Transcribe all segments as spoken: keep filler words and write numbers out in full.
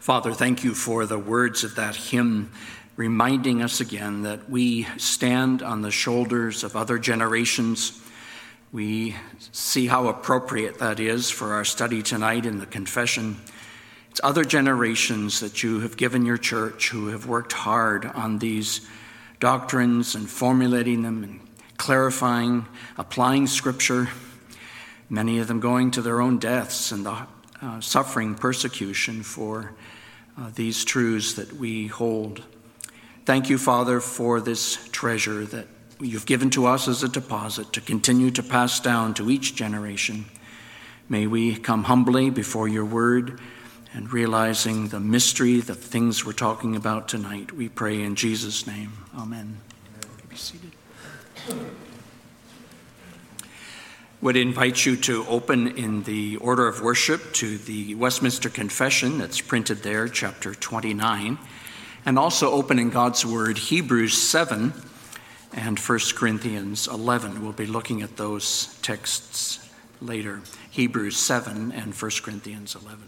Father, thank you for the words of that hymn, reminding us again that we stand on the shoulders of other generations. We see how appropriate that is for our study tonight in the confession. It's other generations that you have given your church who have worked hard on these doctrines and formulating them and clarifying, applying Scripture, many of them going to their own deaths and the uh, suffering persecution for uh, these truths that we hold. Thank you, Father, for this treasure that you've given to us as a deposit to continue to pass down to each generation. May we come humbly before your word and realizing the mystery, the things we're talking about tonight. We pray in Jesus' name. Amen. Be seated. Would invite you to open in the order of worship to the Westminster Confession that's printed there, chapter twenty-nine, and also open in God's Word, Hebrews seven and First Corinthians eleven. We'll be looking at those texts later, Hebrews seven and First Corinthians eleven.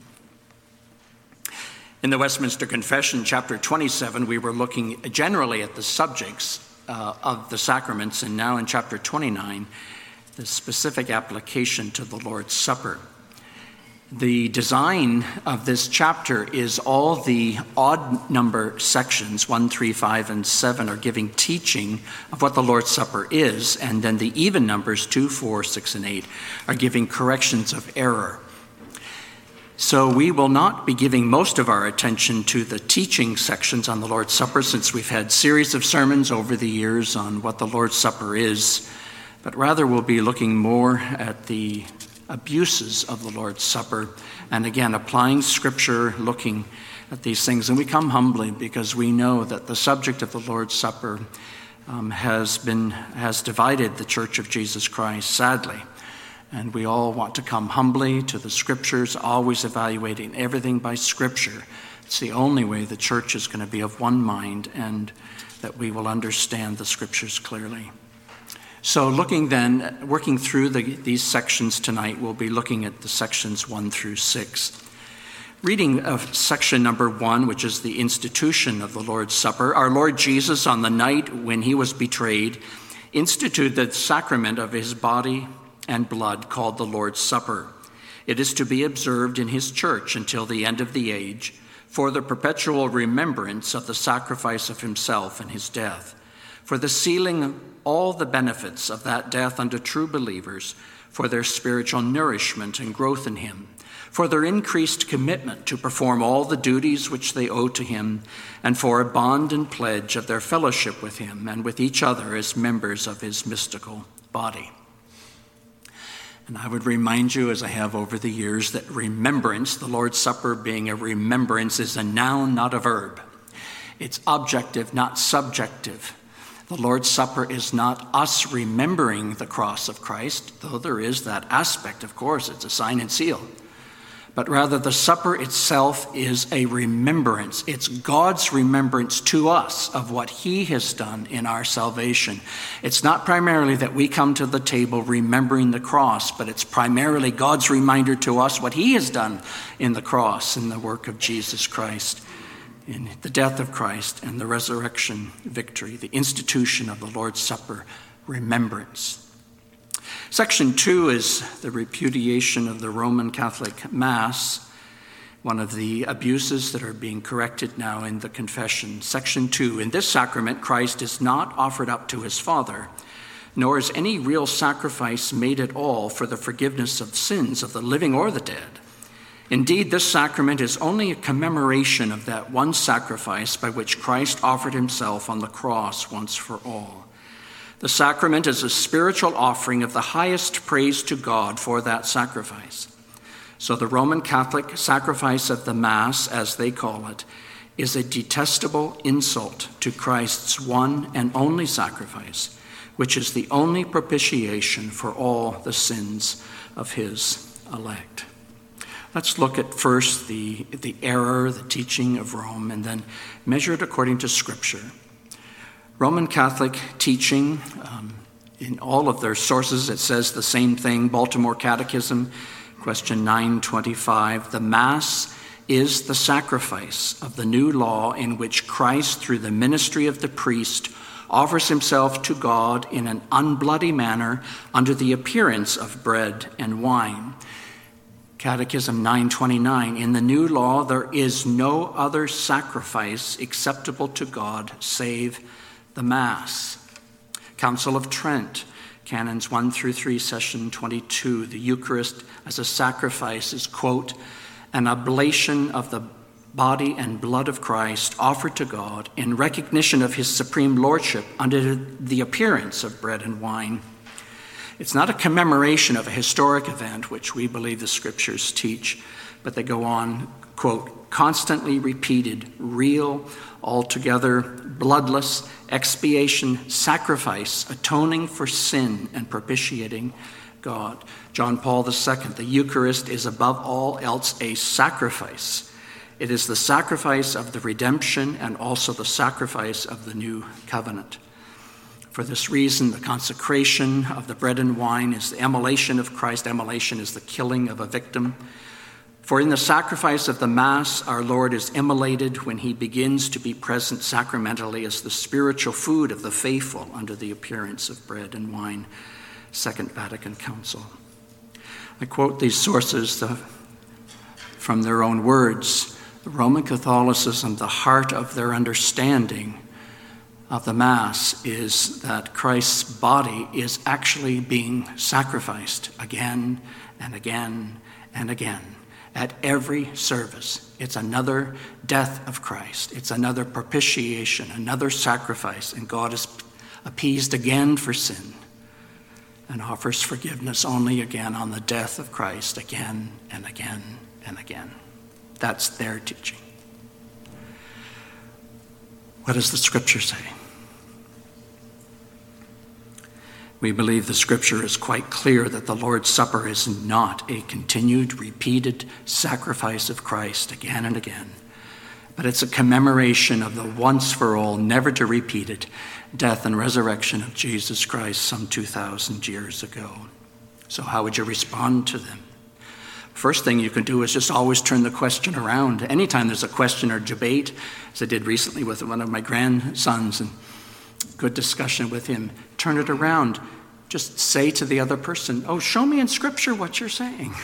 In the Westminster Confession, chapter twenty-seven, we were looking generally at the subjects uh, of the sacraments, and now in chapter twenty-nine, the specific application to the Lord's Supper. The design of this chapter is all the odd number sections, one, three, five, and seven, are giving teaching of what the Lord's Supper is, and then the even numbers, two, four, six, and eight, are giving corrections of error. So we will not be giving most of our attention to the teaching sections on the Lord's Supper, since we've had series of sermons over the years on what the Lord's Supper is, but rather we'll be looking more at the abuses of the Lord's Supper, and again, applying Scripture, looking at these things. And we come humbly because we know that the subject of the Lord's Supper um, has been has divided the Church of Jesus Christ, sadly. And we all want to come humbly to the Scriptures, always evaluating everything by Scripture. It's the only way the church is going to be of one mind and that we will understand the Scriptures clearly. So looking then, working through the, these sections tonight, we'll be looking at the sections one through six. Reading of section number one, which is the institution of the Lord's Supper, our Lord Jesus, on the night when he was betrayed, instituted the sacrament of his body and blood called the Lord's Supper. It is to be observed in his church until the end of the age for the perpetual remembrance of the sacrifice of himself and his death, for the sealing all the benefits of that death unto true believers, for their spiritual nourishment and growth in him, for their increased commitment to perform all the duties which they owe to him, and for a bond and pledge of their fellowship with him and with each other as members of his mystical body. And I would remind you, as I have over the years, that remembrance, the Lord's Supper being a remembrance, is a noun, not a verb. It's objective, not subjective. The Lord's Supper is not us remembering the cross of Christ, though there is that aspect, of course, it's a sign and seal. But rather, the supper itself is a remembrance. It's God's remembrance to us of what he has done in our salvation. It's not primarily that we come to the table remembering the cross, but it's primarily God's reminder to us what he has done in the cross, in the work of Jesus Christ, in the death of Christ and the resurrection victory, the institution of the Lord's Supper, remembrance. Section two is the repudiation of the Roman Catholic Mass, one of the abuses that are being corrected now in the confession. Section two, in this sacrament, Christ is not offered up to his Father, nor is any real sacrifice made at all for the forgiveness of sins of the living or the dead. Indeed, this sacrament is only a commemoration of that one sacrifice by which Christ offered himself on the cross once for all. The sacrament is a spiritual offering of the highest praise to God for that sacrifice. So the Roman Catholic sacrifice of the Mass, as they call it, is a detestable insult to Christ's one and only sacrifice, which is the only propitiation for all the sins of his elect. Let's look at first the, the error, the teaching of Rome, and then measure it according to Scripture. Roman Catholic teaching, um, in all of their sources, it says the same thing. Baltimore Catechism, question nine twenty-five, the Mass is the sacrifice of the new law in which Christ, through the ministry of the priest, offers himself to God in an unbloody manner under the appearance of bread and wine. Catechism nine twenty-nine, in the new law there is no other sacrifice acceptable to God save the Mass. Council of Trent, Canons one through three, Session twenty-two, the Eucharist as a sacrifice is, quote, an oblation of the body and blood of Christ offered to God in recognition of his supreme lordship under the appearance of bread and wine. It's not a commemoration of a historic event, which we believe the scriptures teach, but they go on, quote, constantly repeated, real, altogether bloodless expiation, sacrifice, atoning for sin and propitiating God. John Paul the Second, the Eucharist is above all else a sacrifice. It is the sacrifice of the redemption and also the sacrifice of the new covenant. For this reason, the consecration of the bread and wine is the immolation of Christ. Immolation is the killing of a victim. For in the sacrifice of the Mass, our Lord is immolated when he begins to be present sacramentally as the spiritual food of the faithful under the appearance of bread and wine. Second Vatican Council. I quote these sources the, from their own words. The Roman Catholicism, the heart of their understanding of the Mass is that Christ's body is actually being sacrificed again and again and again at every service. It's another death of Christ. It's another propitiation, another sacrifice, and God is appeased again for sin and offers forgiveness only again on the death of Christ again and again and again. That's their teaching. What does the scripture say? We believe the scripture is quite clear that the Lord's Supper is not a continued, repeated sacrifice of Christ again and again, but it's a commemoration of the once-for-all, never-to-repeat-it death and resurrection of Jesus Christ some two thousand years ago. So how would you respond to them? First thing you can do is just always turn the question around. Anytime there's a question or debate, as I did recently with one of my grandsons, and good discussion with him, turn it around. Just say to the other person, oh, show me in Scripture what you're saying.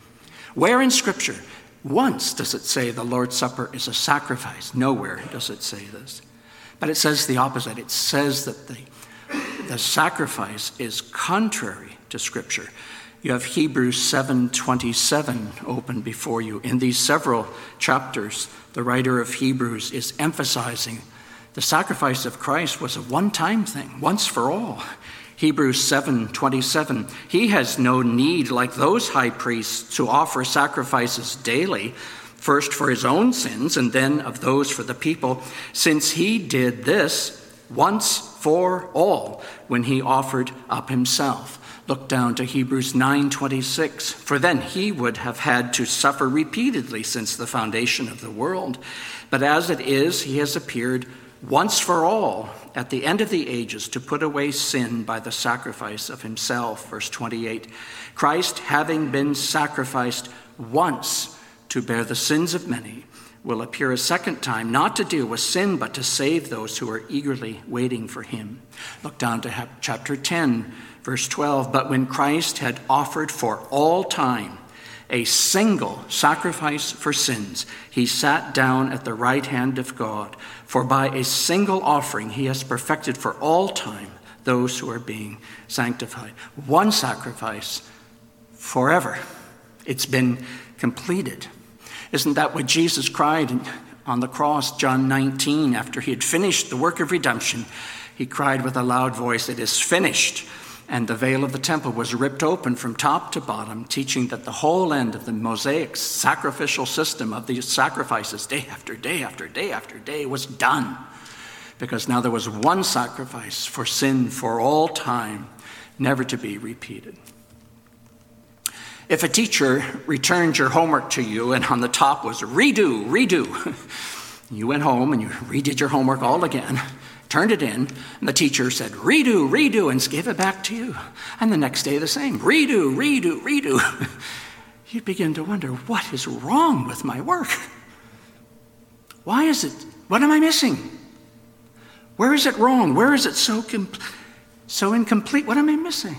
Where in Scripture? Once does it say the Lord's Supper is a sacrifice. Nowhere does it say this. But it says the opposite. It says that the, the sacrifice is contrary to Scripture. You have Hebrews seven twenty-seven open before you. In these several chapters, the writer of Hebrews is emphasizing the sacrifice of Christ was a one-time thing, once for all. Hebrews seven twenty-seven, he has no need, like those high priests, to offer sacrifices daily, first for his own sins and then of those for the people, since he did this once for all when he offered up himself. Look down to Hebrews nine twenty-six. For then he would have had to suffer repeatedly since the foundation of the world. But as it is, he has appeared once for all at the end of the ages to put away sin by the sacrifice of himself. Verse twenty-eight. Christ, having been sacrificed once to bear the sins of many, will appear a second time, not to deal with sin, but to save those who are eagerly waiting for him. Look down to chapter ten. Verse twelve, but when Christ had offered for all time a single sacrifice for sins, he sat down at the right hand of God. For by a single offering he has perfected for all time those who are being sanctified. One sacrifice forever. It's been completed. Isn't that what Jesus cried on the cross, John nineteen, after he had finished the work of redemption? He cried with a loud voice, it is finished. And the veil of the temple was ripped open from top to bottom, teaching that the whole end of the Mosaic sacrificial system of these sacrifices, day after day after day after day, was done. Because now there was one sacrifice for sin for all time, never to be repeated. If a teacher returned your homework to you and on the top was redo, redo, you went home and you redid your homework all again, turned it in, and the teacher said, redo, redo, and gave it back to you. And the next day the same, redo, redo, redo. you'd begin to wonder, what is wrong with my work? Why is it? What am I missing? Where is it wrong? Where is it so com- so incomplete? What am I missing?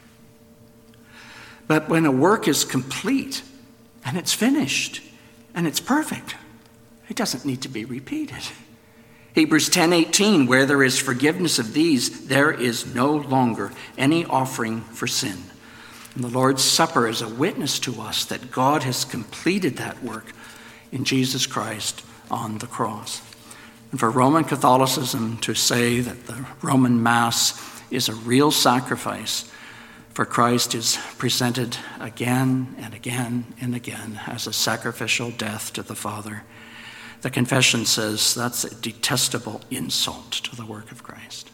But when a work is complete and it's finished and it's perfect, it doesn't need to be repeated. Hebrews ten eighteen, where there is forgiveness of these, there is no longer any offering for sin. And the Lord's Supper is a witness to us that God has completed that work in Jesus Christ on the cross. And for Roman Catholicism to say that the Roman Mass is a real sacrifice, for Christ is presented again and again and again as a sacrificial death to the Father. The confession says that's a detestable insult to the work of Christ.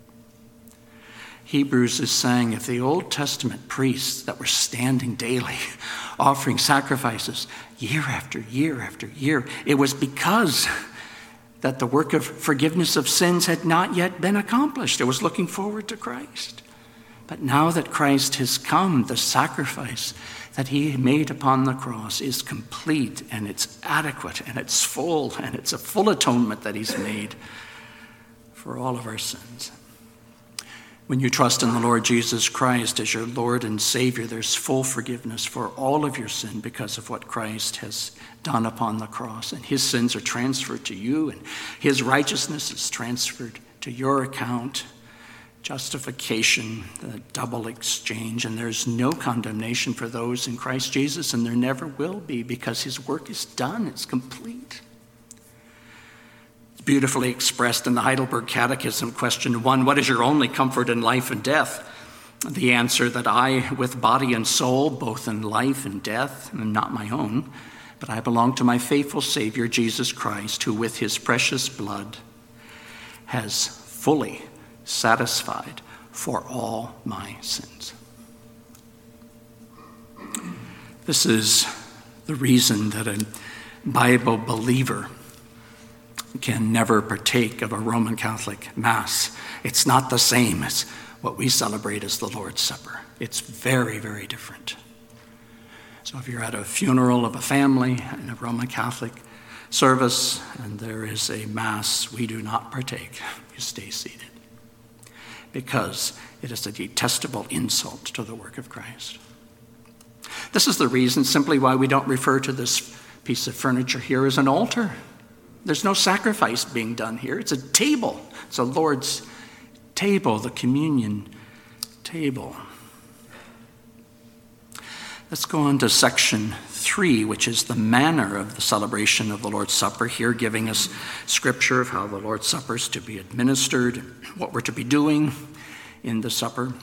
Hebrews is saying if the Old Testament priests that were standing daily, offering sacrifices year after year after year, it was because that the work of forgiveness of sins had not yet been accomplished. It was looking forward to Christ. But now that Christ has come, the sacrifice that he made upon the cross is complete, and it's adequate, and it's full, and it's a full atonement that he's made for all of our sins. When you trust in the Lord Jesus Christ as your Lord and Savior, there's full forgiveness for all of your sin because of what Christ has done upon the cross. And his sins are transferred to you, and his righteousness is transferred to your account. Justification, the double exchange, and there's no condemnation for those in Christ Jesus, and there never will be, because his work is done, it's complete. It's beautifully expressed in the Heidelberg Catechism, question one, what is your only comfort in life and death? The answer that I, with body and soul, both in life and death, am not my own, but I belong to my faithful Savior, Jesus Christ, who with his precious blood has fully satisfied for all my sins. This is the reason that a Bible believer can never partake of a Roman Catholic Mass. It's not the same as what we celebrate as the Lord's Supper. It's very, very different. So if you're at a funeral of a family in a Roman Catholic service and there is a Mass, we do not partake. You stay seated, because it is a detestable insult to the work of Christ. This is the reason simply why we don't refer to this piece of furniture here as an altar. There's no sacrifice being done here. It's a table. It's a Lord's table, the communion table. Let's go on to section three, which is the manner of the celebration of the Lord's Supper, here giving us scripture of how the Lord's Supper is to be administered, what we're to be doing in the supper.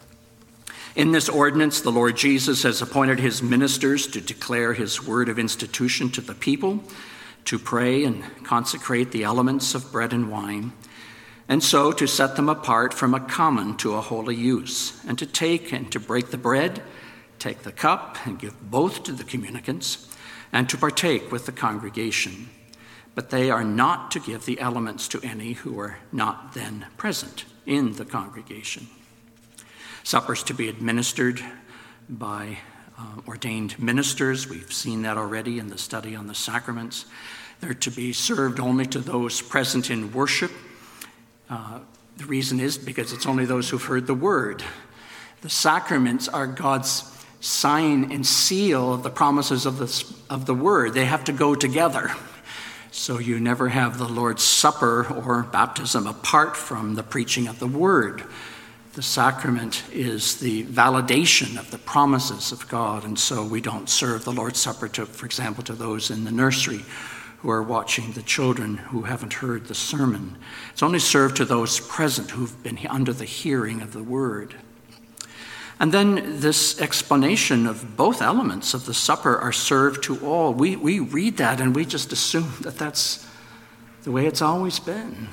In this ordinance, the Lord Jesus has appointed his ministers to declare his word of institution to the people, to pray and consecrate the elements of bread and wine, and so to set them apart from a common to a holy use, and to take and to break the bread, take the cup, and give both to the communicants, and to partake with the congregation. But they are not to give the elements to any who are not then present in the congregation. Suppers to be administered by uh, ordained ministers. We've seen that already in the study on the sacraments. They're to be served only to those present in worship. Uh, the reason is because it's only those who've heard the word. The sacraments are God's sign and seal of the promises of the, of the word. They have to go together. So you never have the Lord's Supper or baptism apart from the preaching of the word. The sacrament is the validation of the promises of God, and so we don't serve the Lord's Supper, to, for example, to those in the nursery who are watching the children who haven't heard the sermon. It's only served to those present who've been under the hearing of the word. And then this explanation of both elements of the supper are served to all. We, we read that and we just assume that that's the way it's always been.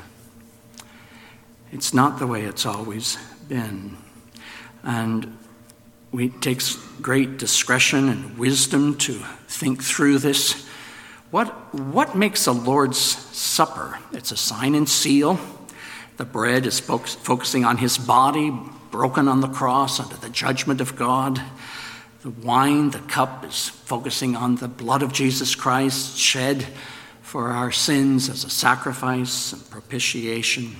It's not the way it's always been. And we, it takes great discretion and wisdom to think through this. What, what makes a Lord's Supper? It's a sign and seal. The bread is focus, focusing on his body, broken on the cross under the judgment of God. The wine, the cup, is focusing on the blood of Jesus Christ shed for our sins as a sacrifice and propitiation.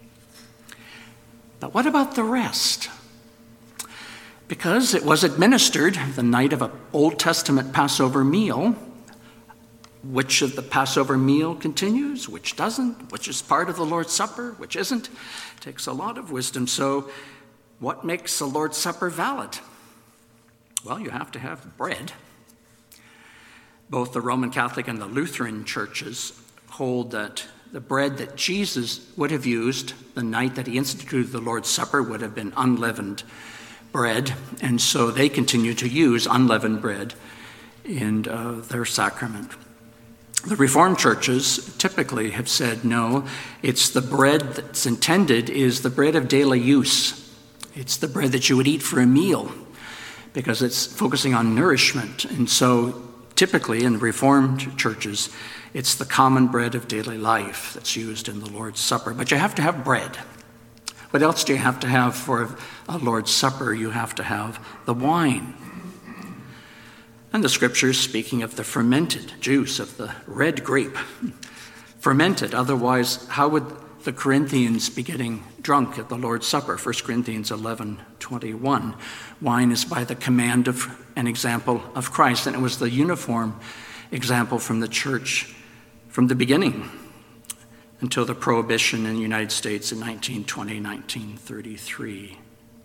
But what about the rest? Because it was administered the night of an Old Testament Passover meal, which of the Passover meal continues, which doesn't, which is part of the Lord's Supper, which isn't, it takes a lot of wisdom. So what makes the Lord's Supper valid? Well, you have to have bread. Both the Roman Catholic and the Lutheran churches hold that the bread that Jesus would have used the night that he instituted the Lord's Supper would have been unleavened bread, and so they continue to use unleavened bread in uh, their sacrament. The Reformed churches typically have said, no, it's the bread that's intended is the bread of daily use. It's the bread that you would eat for a meal because it's focusing on nourishment. And so typically in Reformed churches, it's the common bread of daily life that's used in the Lord's Supper. But you have to have bread. What else do you have to have for a Lord's Supper? You have to have the wine. And the scriptures, speaking of the fermented juice of the red grape, fermented, otherwise how would the Corinthians be getting drunk at the Lord's Supper? First Corinthians eleven twenty-one. Wine is by the command of an example of Christ, and it was the uniform example from the church from the beginning until the prohibition in the United States in nineteen twenty, nineteen thirty-three.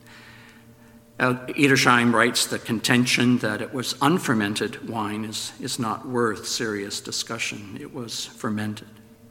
Edersheim writes, the contention that it was unfermented wine is, is not worth serious discussion. It was fermented.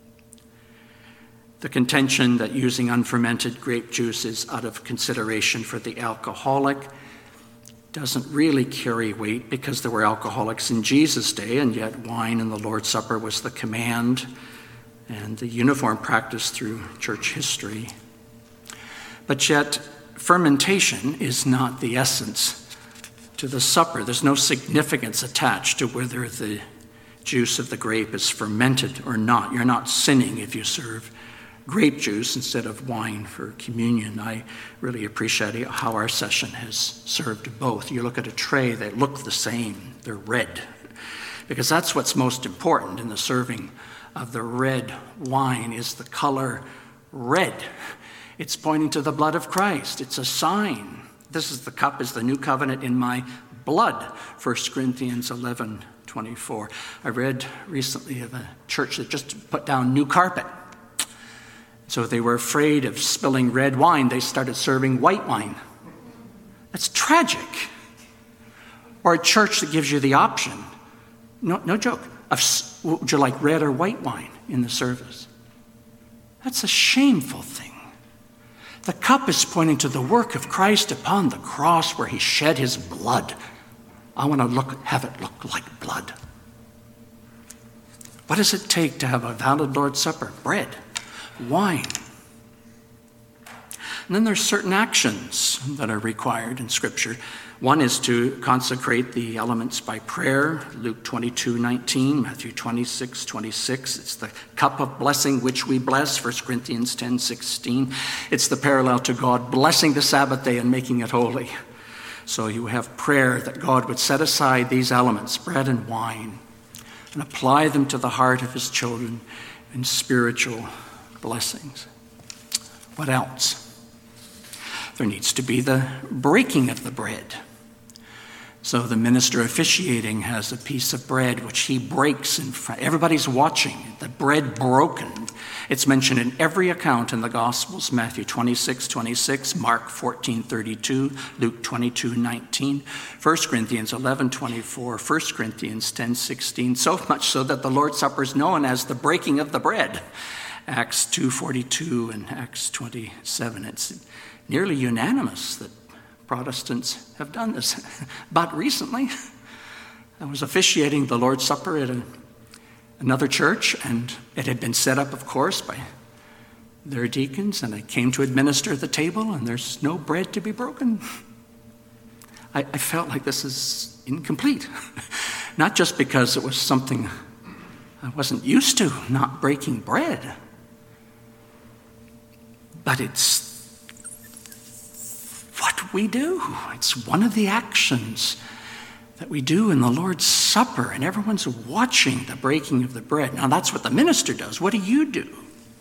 The contention that using unfermented grape juice is out of consideration for the alcoholic doesn't really carry weight because there were alcoholics in Jesus' day, and yet wine in the Lord's Supper was the command and the uniform practice through church history. But yet, fermentation is not the essence to the supper. There's no significance attached to whether the juice of the grape is fermented or not. You're not sinning if you serve grape juice instead of wine for communion. I really appreciate how our session has served both. You look at a tray, they look the same. They're red. Because that's what's most important in the serving of the red wine is the color red. It's pointing to the blood of Christ. It's a sign. This is the cup is the new covenant in my blood, First Corinthians eleven twenty-four. I read recently of a church that just put down new carpet. So they were afraid of spilling red wine. They started serving white wine. That's tragic. Or a church that gives you the option, no, no joke, of would you like red or white wine in the service? That's a shameful thing. The cup is pointing to the work of Christ upon the cross where he shed his blood. I want to look, have it look like blood. What does it take to have a valid Lord's Supper? Bread, wine. And then there's certain actions that are required in Scripture. One is to consecrate the elements by prayer, Luke twenty-two nineteen, Matthew twenty-six twenty-six. It's the cup of blessing which we bless, First Corinthians ten sixteen. It's the parallel to God blessing the Sabbath day and making it holy. So you have prayer that God would set aside these elements, bread and wine, and apply them to the heart of his children in spiritual blessings. What else? There needs to be the breaking of the bread. So the minister officiating has a piece of bread which he breaks in front. Everybody's watching. The bread broken. It's mentioned in every account in the Gospels. Matthew twenty-six twenty-six, Mark fourteen thirty-two, Luke twenty-two nineteen, First Corinthians eleven twenty-four, First Corinthians ten sixteen. So much so that the Lord's Supper is known as the breaking of the bread. Acts two forty-two and Acts twenty-seven. It's nearly unanimous that Protestants have done this. But recently, I was officiating the Lord's Supper at a, another church, and it had been set up, of course, by their deacons, and I came to administer the table, and there's no bread to be broken. I, I felt like this is incomplete. Not just because it was something I wasn't used to, not breaking bread, but it's what we do. It's one of the actions that we do in the Lord's Supper, and everyone's watching the breaking of the bread. Now, that's what the minister does. What do you do?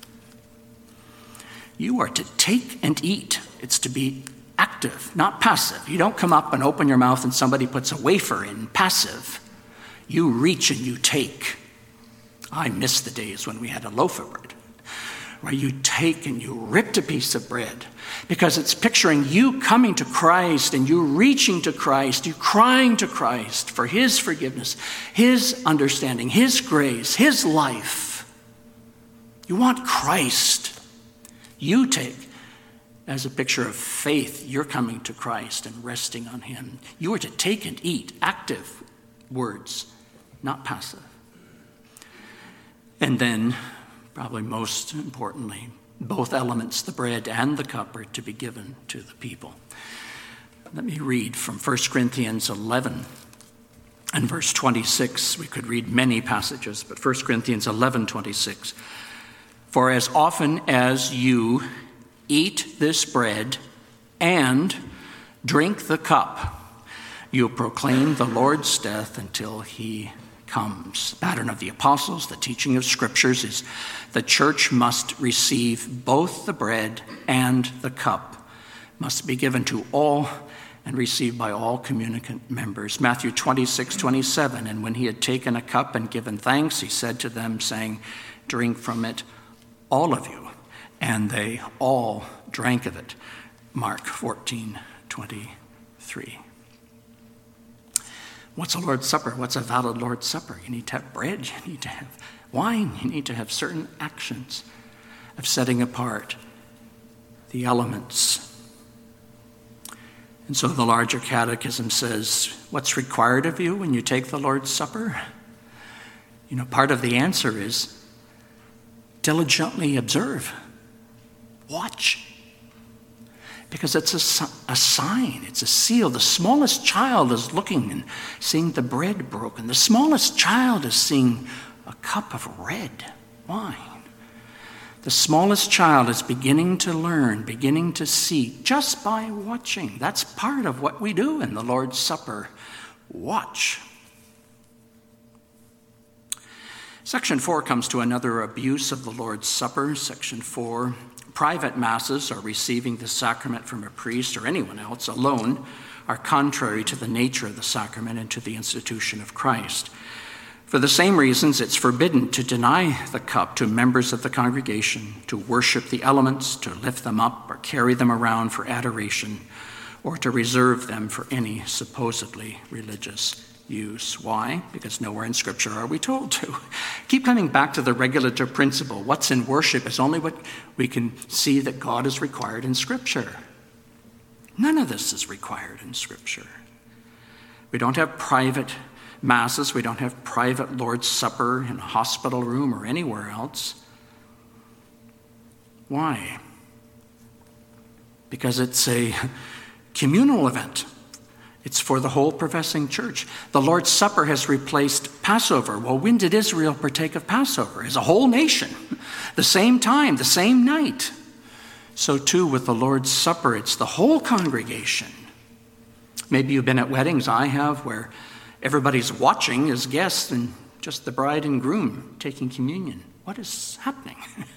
You are to take and eat. It's to be active, not passive. You don't come up and open your mouth and somebody puts a wafer in, passive. You reach and you take. I miss the days when we had a loaf of bread, where you take and you ripped a piece of bread, because it's picturing you coming to Christ and you reaching to Christ, you crying to Christ for his forgiveness, his understanding, his grace, his life. You want Christ. You take as a picture of faith. You're coming to Christ and resting on him. You are to take and eat, active words, not passive. And then, probably most importantly, both elements, the bread and the cup, are to be given to the people. Let me read from First Corinthians eleven and verse twenty-six. We could read many passages, but First Corinthians eleven twenty-six. For as often as you eat this bread and drink the cup, you proclaim the Lord's death until he comes. The pattern of the apostles, the teaching of scriptures, is the church must receive both the bread and the cup, must be given to all and received by all communicant members. Matthew twenty-six twenty-seven, and when he had taken a cup and given thanks, he said to them, saying, drink from it, all of you. And they all drank of it. Mark fourteen twenty-three. What's a Lord's Supper? What's a valid Lord's Supper? You need to have bread. You need to have wine. You need to have certain actions of setting apart the elements. And so the larger catechism says, what's required of you when you take the Lord's Supper? You know, part of the answer is diligently observe. Watch. Because it's a, a sign, it's a seal. The smallest child is looking and seeing the bread broken. The smallest child is seeing a cup of red wine. The smallest child is beginning to learn, beginning to see, just by watching. That's part of what we do in the Lord's Supper. Watch. Section four comes to another abuse of the Lord's Supper. Section four, private masses, or receiving the sacrament from a priest or anyone else alone, are contrary to the nature of the sacrament and to the institution of Christ. For the same reasons, it's forbidden to deny the cup to members of the congregation, to worship the elements, to lift them up or carry them around for adoration, or to reserve them for any supposedly religious use. Why? Because nowhere in Scripture are we told to. Keep coming back to the regulative principle. What's in worship is only what we can see that God has required in Scripture. None of this is required in Scripture. We don't have private masses. We don't have private Lord's Supper in a hospital room or anywhere else. Why? Because it's a communal event. It's for the whole professing church. The Lord's Supper has replaced Passover. Well, when did Israel partake of Passover? As a whole nation. The same time, the same night. So too with the Lord's Supper, it's the whole congregation. Maybe you've been at weddings, I have, where everybody's watching as guests and just the bride and groom taking communion. What is happening?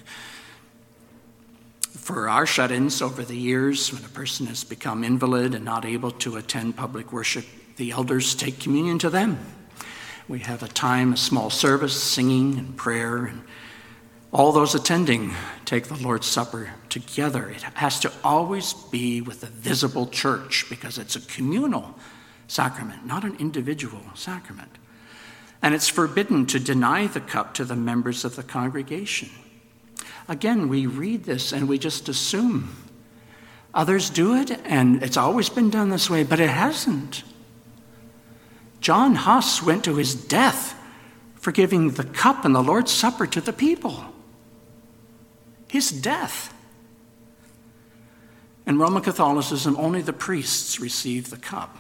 For our shut-ins over the years, when a person has become invalid and not able to attend public worship, the elders take communion to them. We have a time, a small service, singing and prayer, and all those attending take the Lord's Supper together. It has to always be with the visible church because it's a communal sacrament, not an individual sacrament. And it's forbidden to deny the cup to the members of the congregation. Again, we read this and we just assume others do it, and it's always been done this way, but it hasn't. John Huss went to his death for giving the cup and the Lord's Supper to the people. His death. In Roman Catholicism, only the priests receive the cup.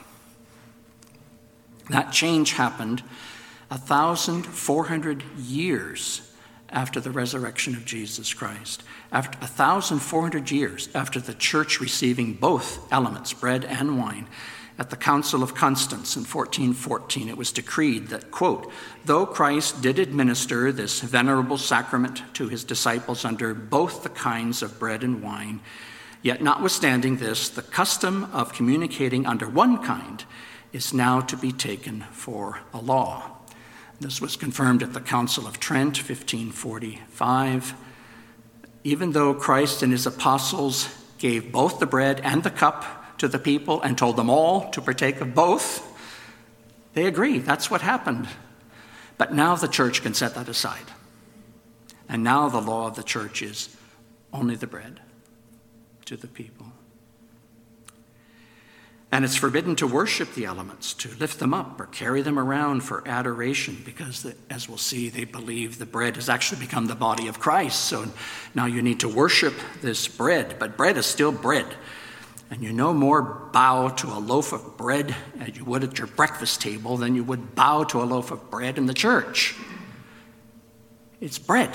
That change happened one thousand four hundred years after the resurrection of Jesus Christ. After one thousand four hundred years after the church receiving both elements, bread and wine, At the Council of Constance in fourteen fourteen, it was decreed that, quote, though Christ did administer this venerable sacrament to his disciples under both the kinds of bread and wine, yet notwithstanding this, the custom of communicating under one kind is now to be taken for a law. This was confirmed at the Council of Trent, fifteen forty-five. Even though Christ and his apostles gave both the bread and the cup to the people and told them all to partake of both, they agree. That's what happened. But now the church can set that aside. And now the law of the church is only the bread to the people. And it's forbidden to worship the elements, to lift them up or carry them around for adoration, because, the, as we'll see, they believe the bread has actually become the body of Christ. So now you need to worship this bread. But bread is still bread. And you no more bow to a loaf of bread as you would at your breakfast table than you would bow to a loaf of bread in the church. It's bread.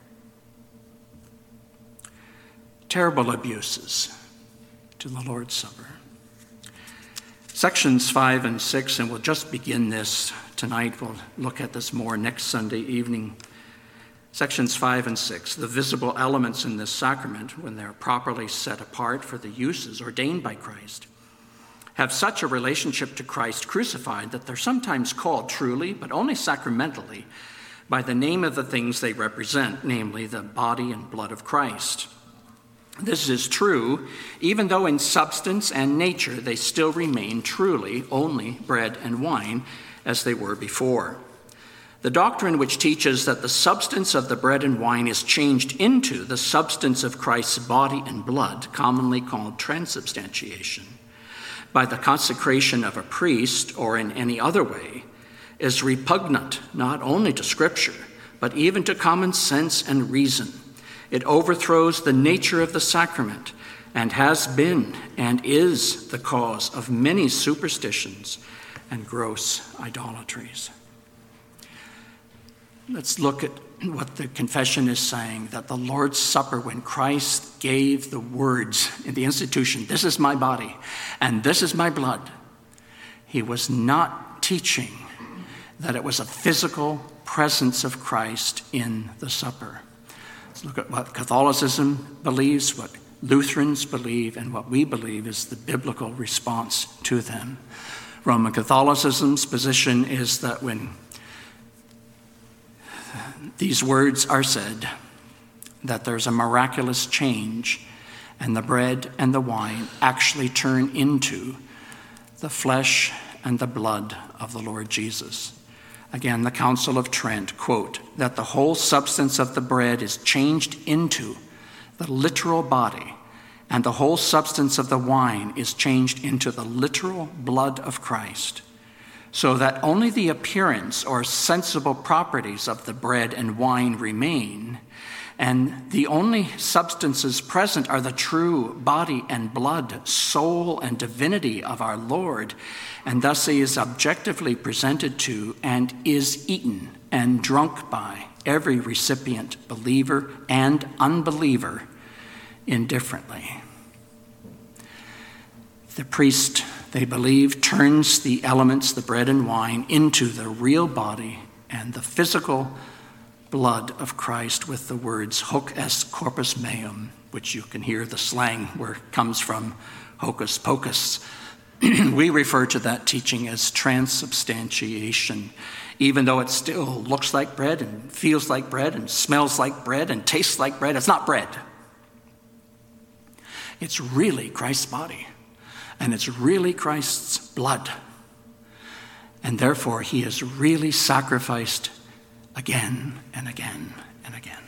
Terrible abuses to the Lord's Supper. Sections five and six, and we'll just begin this tonight. We'll look at this more next Sunday evening. Sections five and six, the visible elements in this sacrament, when they're properly set apart for the uses ordained by Christ, have such a relationship to Christ crucified that they're sometimes called truly, but only sacramentally, by the name of the things they represent, namely the body and blood of Christ. This is true, even though in substance and nature they still remain truly only bread and wine, as they were before. The doctrine which teaches that the substance of the bread and wine is changed into the substance of Christ's body and blood, commonly called transubstantiation, by the consecration of a priest or in any other way, is repugnant not only to Scripture, but even to common sense and reason. It overthrows the nature of the sacrament and has been and is the cause of many superstitions and gross idolatries. Let's look at what the confession is saying, that the Lord's Supper, when Christ gave the words in the institution, this is my body and this is my blood, he was not teaching that it was a physical presence of Christ in the supper. Let's look at what Catholicism believes, what Lutherans believe, and what we believe is the biblical response to them. Roman Catholicism's position is that when these words are said, that there's a miraculous change, and the bread and the wine actually turn into the flesh and the blood of the Lord Jesus. Again, the Council of Trent, quote, that the whole substance of the bread is changed into the literal body, and the whole substance of the wine is changed into the literal blood of Christ, so that only the appearance or sensible properties of the bread and wine remain, and the only substances present are the true body and blood, soul and divinity of our Lord, and thus he is objectively presented to and is eaten and drunk by every recipient, believer and unbeliever, indifferently. The priest, they believe, turns the elements, the bread and wine, into the real body and the physical blood of Christ with the words hoc est corpus meum, which you can hear the slang where it comes from, hocus pocus. We refer to that teaching as transubstantiation, even though it still looks like bread and feels like bread and smells like bread and tastes like bread. It's not bread. It's really Christ's body, and it's really Christ's blood. And therefore, he is really sacrificed again and again and again.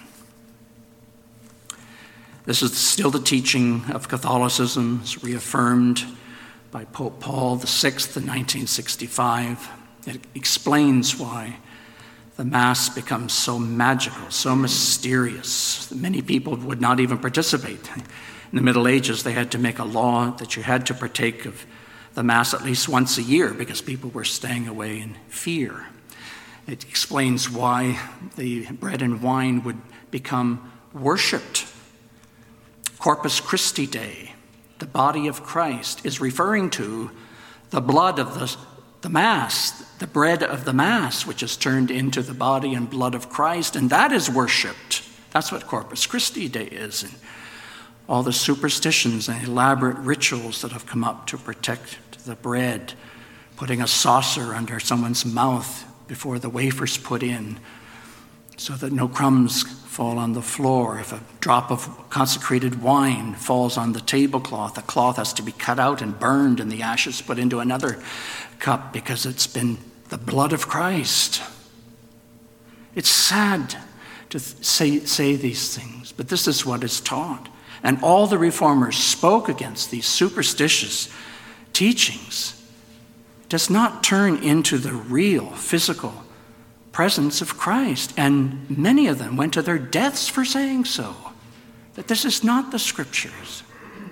This is still the teaching of Catholicism, it's reaffirmed by Pope Paul the Sixth in nineteen sixty-five. It explains why the Mass becomes so magical, so mysterious, that many people would not even participate. In the Middle Ages, they had to make a law that you had to partake of the Mass at least once a year because people were staying away in fear. It explains why the bread and wine would become worshipped. Corpus Christi Day, the body of Christ, is referring to the blood of the, the Mass, the bread of the Mass, which is turned into the body and blood of Christ, and that is worshipped. That's what Corpus Christi Day is, and all the superstitions and elaborate rituals that have come up to protect the bread, putting a saucer under someone's mouth before the wafer's put in, so that no crumbs fall on the floor. If a drop of consecrated wine falls on the tablecloth, the cloth has to be cut out and burned and the ashes put into another cup because it's been the blood of Christ. It's sad to say, say these things, but this is what is taught. And all the reformers spoke against these superstitious teachings. It does not turn into the real physical presence of Christ. And many of them went to their deaths for saying so. That this is not the Scriptures.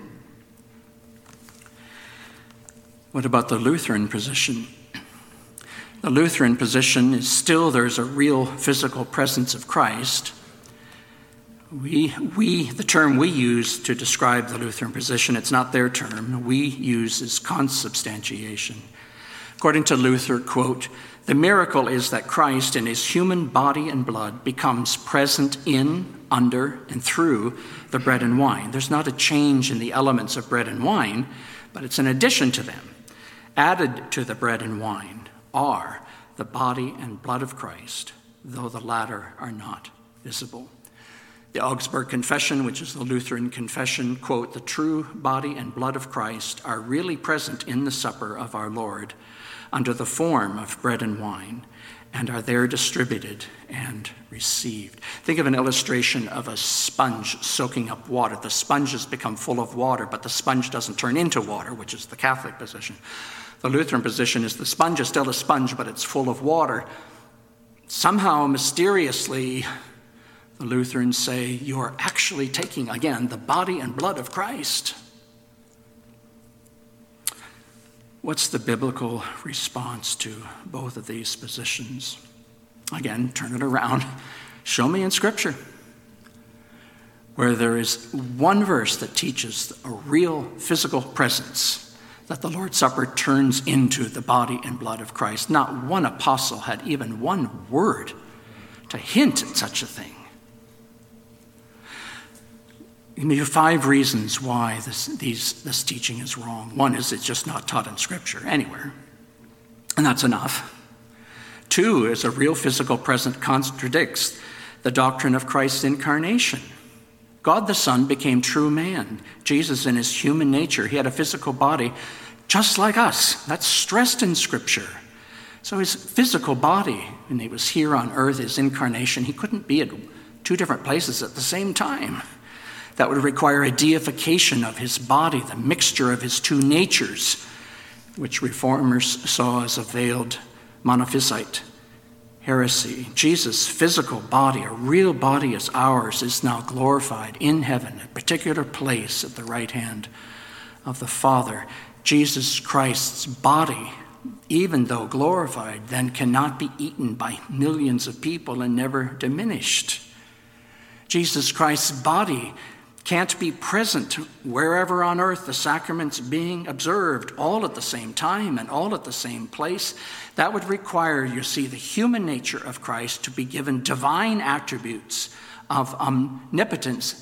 What about the Lutheran position? The Lutheran position is still there's a real physical presence of Christ. We, we, the term we use to describe the Lutheran position, it's not their term, we use is consubstantiation. According to Luther, quote, "The miracle is that Christ in his human body and blood becomes present in, under, and through the bread and wine." There's not a change in the elements of bread and wine, but it's an addition to them. Added to the bread and wine are the body and blood of Christ, though the latter are not visible. The Augsburg Confession, which is the Lutheran confession, quote, "The true body and blood of Christ are really present in the supper of our Lord under the form of bread and wine, and are there distributed and received." Think of an illustration of a sponge soaking up water. The sponge has become full of water, but the sponge doesn't turn into water, which is the Catholic position. The Lutheran position is the sponge is still a sponge, but it's full of water. Somehow, mysteriously, the Lutherans say, you're actually taking, again, the body and blood of Christ. What's the biblical response to both of these positions? Again, turn it around. Show me in Scripture where there is one verse that teaches a real physical presence, that the Lord's Supper turns into the body and blood of Christ. Not one apostle had even one word to hint at such a thing. Give you five reasons why this, these, this teaching is wrong. One is it's just not taught in Scripture anywhere, and that's enough. Two is a real physical presence contradicts the doctrine of Christ's incarnation. God the Son became true man. Jesus, in his human nature, he had a physical body just like us. That's stressed in Scripture. So his physical body, when he was here on earth, his incarnation, he couldn't be at two different places at the same time. That would require a deification of his body, the mixture of his two natures, which reformers saw as a veiled monophysite heresy. Jesus' physical body, a real body as ours, is now glorified in heaven, a particular place at the right hand of the Father. Jesus Christ's body, even though glorified, then cannot be eaten by millions of people and never diminished. Jesus Christ's body can't be present wherever on earth the sacrament's being observed, all at the same time and all at the same place. That would require, you see, the human nature of Christ to be given divine attributes of omnipotence.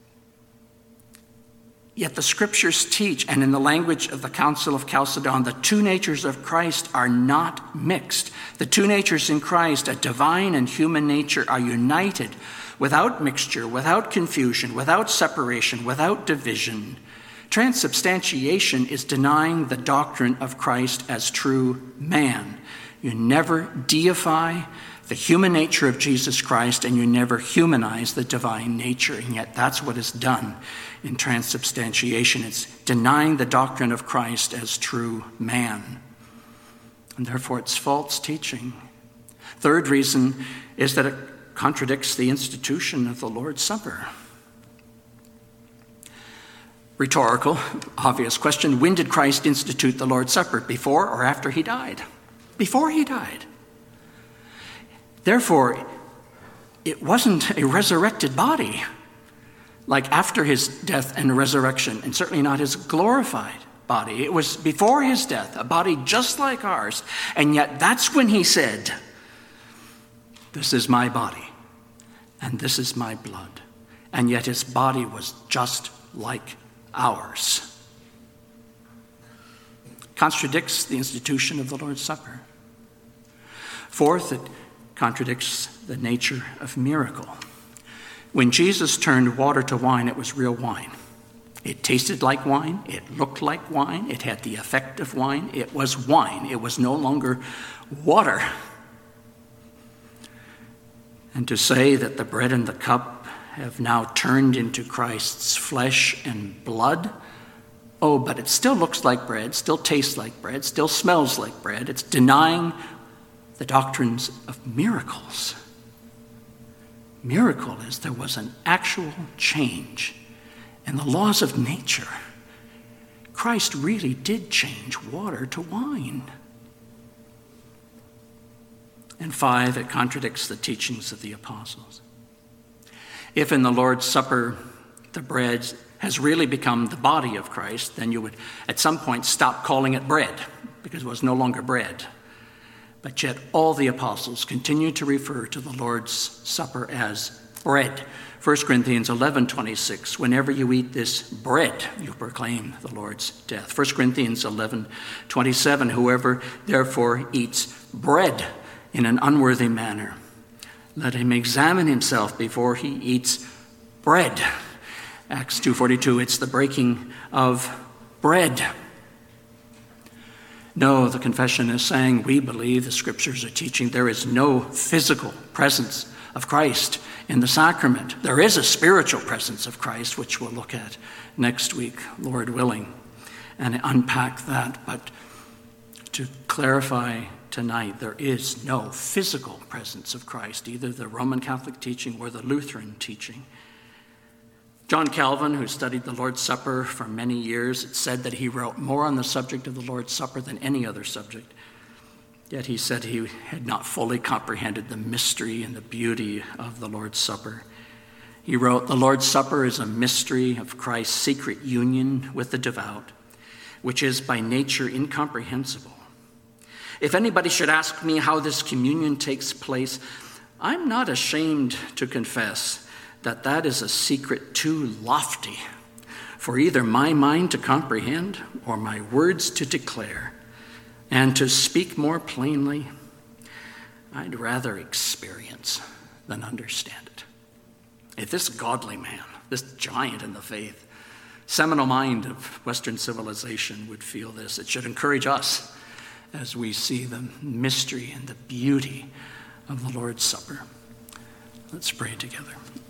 Yet the Scriptures teach, and in the language of the Council of Chalcedon, the two natures of Christ are not mixed. The two natures in Christ, a divine and human nature, are united without mixture, without confusion, without separation, without division. Transubstantiation is denying the doctrine of Christ as true man. You never deify the human nature of Jesus Christ, and you never humanize the divine nature, and yet that's what is done in transubstantiation. It's denying the doctrine of Christ as true man, and therefore it's false teaching. Third reason is that it contradicts the institution of the Lord's Supper. Rhetorical, obvious question: when did Christ institute the Lord's Supper? Before or after he died? Before he died. Therefore, it wasn't a resurrected body, like after his death and resurrection, and certainly not his glorified body. It was before his death, a body just like ours. And yet that's when he said, this is my body and this is my blood. And yet his body was just like ours. Contradicts the institution of the Lord's Supper. Fourth, it contradicts the nature of miracle. When Jesus turned water to wine, it was real wine. It tasted like wine. It looked like wine. It had the effect of wine. It was wine. It was no longer water. And to say that the bread and the cup have now turned into Christ's flesh and blood, oh, but it still looks like bread, still tastes like bread, still smells like bread. It's denying the doctrines of miracles. Miracle is there was an actual change in the laws of nature. Christ really did change water to wine. And five, it contradicts the teachings of the apostles. If in the Lord's Supper the bread has really become the body of Christ, then you would at some point stop calling it bread, because it was no longer bread. But yet all the apostles continue to refer to the Lord's Supper as bread. First Corinthians eleven twenty-six, whenever you eat this bread, you proclaim the Lord's death. First Corinthians eleven twenty-seven, whoever therefore eats bread in an unworthy manner, let him examine himself before he eats bread. Acts two forty-two, it's the breaking of bread. No, the confession is saying we believe the scriptures are teaching there is no physical presence of Christ in the sacrament. There is a spiritual presence of Christ, which we'll look at next week, Lord willing, and unpack that. But to clarify tonight, there is no physical presence of Christ, either the Roman Catholic teaching or the Lutheran teaching. John Calvin, who studied the Lord's Supper for many years, it said that he wrote more on the subject of the Lord's Supper than any other subject. Yet he said he had not fully comprehended the mystery and the beauty of the Lord's Supper. He wrote, "The Lord's Supper is a mystery of Christ's secret union with the devout, which is by nature incomprehensible. If anybody should ask me how this communion takes place, I'm not ashamed to confess that that is a secret too lofty for either my mind to comprehend or my words to declare. And to speak more plainly, I'd rather experience than understand it." If this godly man, this giant in the faith, seminal mind of Western civilization would feel this, it should encourage us as we see the mystery and the beauty of the Lord's Supper. Let's pray together.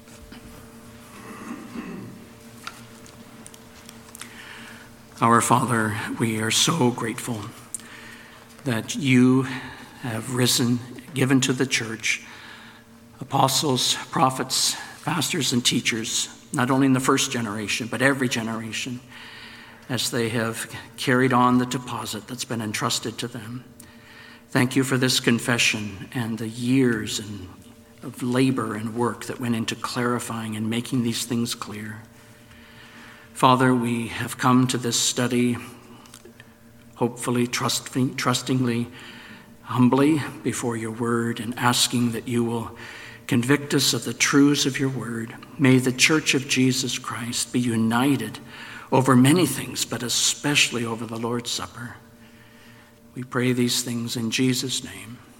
Our Father, we are so grateful that you have risen, given to the church apostles, prophets, pastors, and teachers, not only in the first generation, but every generation, as they have carried on the deposit that's been entrusted to them. Thank you for this confession and the years and of labor and work that went into clarifying and making these things clear. Father, we have come to this study hopefully trusting, trustingly, humbly before your word, and asking that you will convict us of the truths of your word. May the Church of Jesus Christ be united over many things, but especially over the Lord's Supper. We pray these things in Jesus' name.